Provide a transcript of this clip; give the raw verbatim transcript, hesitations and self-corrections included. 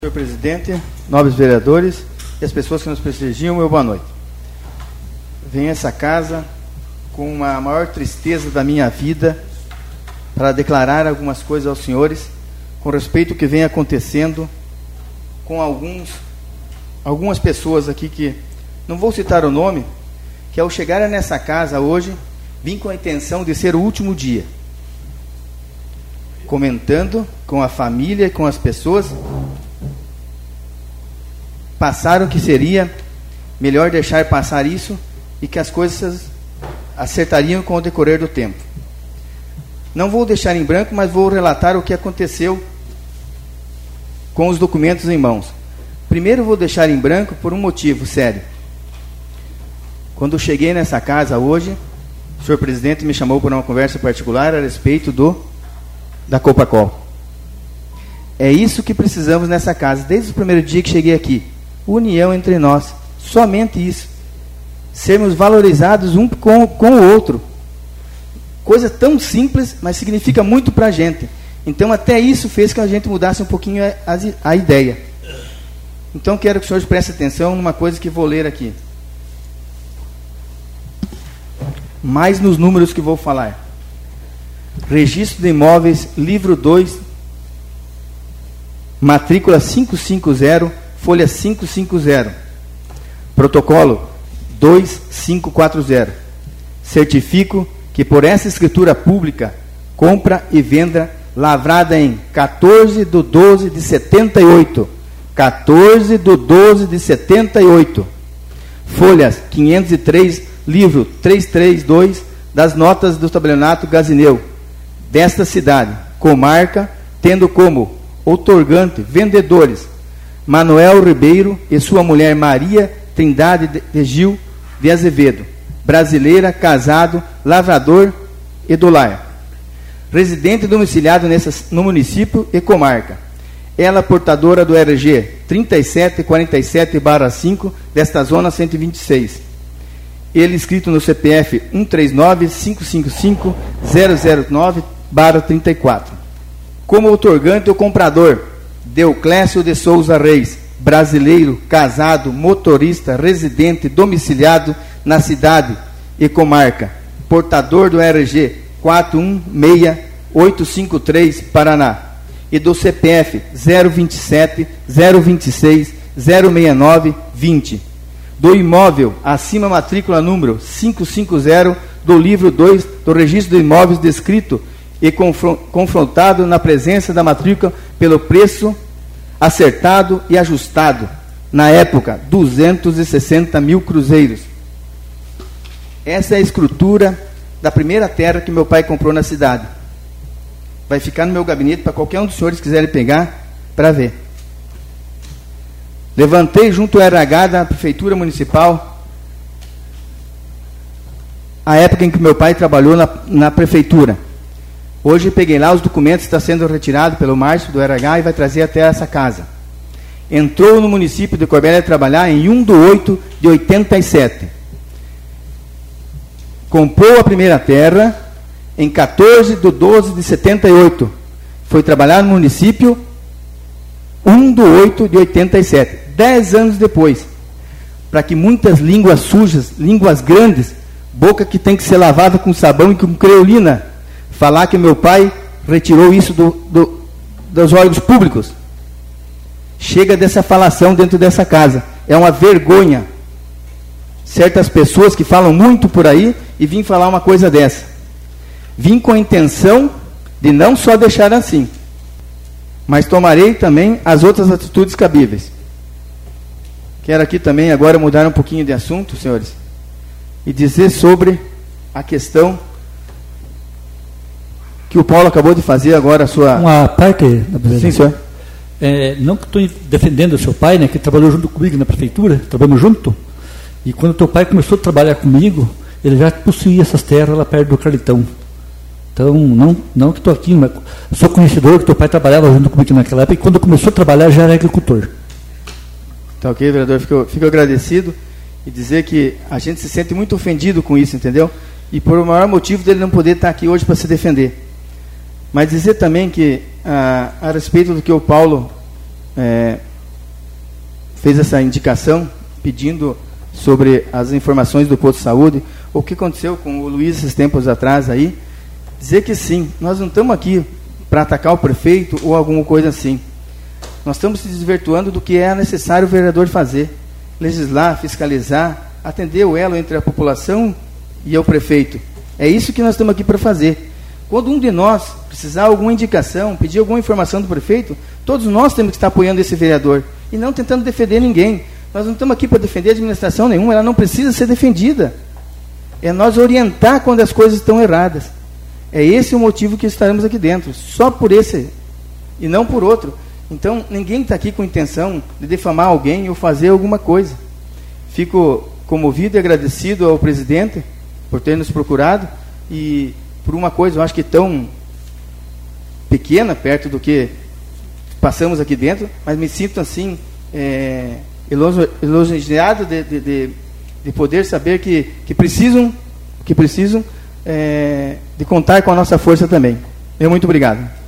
Senhor presidente, nobres vereadores e as pessoas que nos prestigiam, meu boa noite. Venho a essa casa com a maior tristeza da minha vida para declarar algumas coisas aos senhores com respeito ao que vem acontecendo com alguns, algumas pessoas aqui que, não vou citar o nome, que ao chegar nessa casa hoje, vim com a intenção de ser o último dia, comentando com a família e com as pessoas, passaram que seria melhor deixar passar isso e que as coisas acertariam com o decorrer do tempo. Não vou deixar em branco, mas vou relatar o que aconteceu com os documentos em mãos. Primeiro vou deixar em branco por um motivo sério. Quando cheguei nessa casa hoje, o senhor presidente me chamou para uma conversa particular a respeito do da Copacol. É isso que precisamos nessa casa, desde o primeiro dia que cheguei aqui. União entre nós, somente isso. Sermos valorizados um com, com o outro. Coisa tão simples, mas significa muito para a gente. Então até isso fez que a gente mudasse um pouquinho a, a, a ideia. Então quero que os senhores prestem atenção numa coisa que vou ler aqui. Mais nos números que vou falar. Registro de imóveis, livro dois, matrícula quinhentos e cinquenta, folha quinhentos e cinquenta. Protocolo dois mil quinhentos e quarenta. Certifico que por essa escritura pública, compra e venda lavrada em quatorze de doze de setenta e oito. quatorze de doze de setenta e oito. Folhas quinhentos e três, livro trezentos e trinta e dois das notas do tabelionato Gazineu, desta cidade, comarca, tendo como outorgante vendedores Manuel Ribeiro e sua mulher Maria Trindade de Gil de Azevedo, brasileira, casado, lavrador e do lar, residente domiciliado nessa, no município e comarca. Ela portadora do R G trinta e sete quarenta e sete barra cinco desta zona cento e vinte e seis. Ele inscrito no C P F um três nove cinco cinco cinco zero zero nove barra trinta e quatro. Como outorgante o comprador Deoclésio de Souza Reis, brasileiro, casado, motorista, residente, domiciliado na cidade e comarca, portador do R G quatro um seis oito cinco três, Paraná, e do C P F zero vinte e sete zero vinte e seis zero sessenta e nove vinte, do imóvel acima matrícula número quinhentos e cinquenta do livro dois do registro de imóveis descrito e confrontado na presença da matrícula pelo preço acertado e ajustado, na época, duzentos e sessenta mil cruzeiros. Essa é a escritura da primeira terra que meu pai comprou na cidade. Vai ficar no meu gabinete para qualquer um dos senhores quiserem pegar para ver. Levantei junto ao R H da Prefeitura Municipal a época em que meu pai trabalhou na, na Prefeitura. Hoje peguei lá os documentos, está sendo retirado pelo Márcio do R H e vai trazer até essa casa. Entrou no município de Corbélia trabalhar em um de oito de oitenta e sete. Comprou a primeira terra em quatorze de doze de setenta e oito. Foi trabalhar no município um de oito de oitenta e sete. Dez anos depois. Para que muitas línguas sujas, línguas grandes, boca que tem que ser lavada com sabão e com creolina, falar que meu pai retirou isso do, do, dos órgãos públicos. Chega dessa falação dentro dessa casa. É uma vergonha. Certas pessoas que falam muito por aí e vim falar uma coisa dessa. Vim com a intenção de não só deixar assim, mas tomarei também as outras atitudes cabíveis. Quero aqui também agora mudar um pouquinho de assunto, senhores, e dizer sobre a questão que o Paulo acabou de fazer agora a sua... Uma parte... Sim, senhor. É, não que estou defendendo o seu pai, né, que trabalhou junto comigo na prefeitura, trabalhamos junto, e quando teu pai começou a trabalhar comigo, ele já possuía essas terras lá perto do Carlitão. Então, não, não que estou aqui, mas sou conhecedor que teu pai trabalhava junto comigo naquela época, e quando começou a trabalhar já era agricultor. Tá ok, vereador, fico, fico agradecido e dizer que a gente se sente muito ofendido com isso, entendeu? E por o maior motivo dele não poder estar aqui hoje para se defender. Mas dizer também que, a, a respeito do que o Paulo é, fez essa indicação, pedindo sobre as informações do posto de saúde, o que aconteceu com o Luiz esses tempos atrás aí, dizer que sim, nós não estamos aqui para atacar o prefeito ou alguma coisa assim. Nós estamos se desvirtuando do que é necessário o vereador fazer. Legislar, fiscalizar, atender o elo entre a população e o prefeito. É isso que nós estamos aqui para fazer. Quando um de nós precisar alguma indicação, pedir alguma informação do prefeito, todos nós temos que estar apoiando esse vereador e não tentando defender ninguém. Nós não estamos aqui para defender a administração nenhuma, ela não precisa ser defendida. É nós orientar quando as coisas estão erradas. É esse o motivo que estaremos aqui dentro, só por esse e não por outro. Então, ninguém está aqui com intenção de defamar alguém ou fazer alguma coisa. Fico comovido e agradecido ao presidente por ter nos procurado e por uma coisa, eu acho que tão pequena perto do que passamos aqui dentro, mas me sinto assim, é, elogiado de, de, de, de poder saber que, que precisam, que precisam é, de contar com a nossa força também. Eu muito obrigado.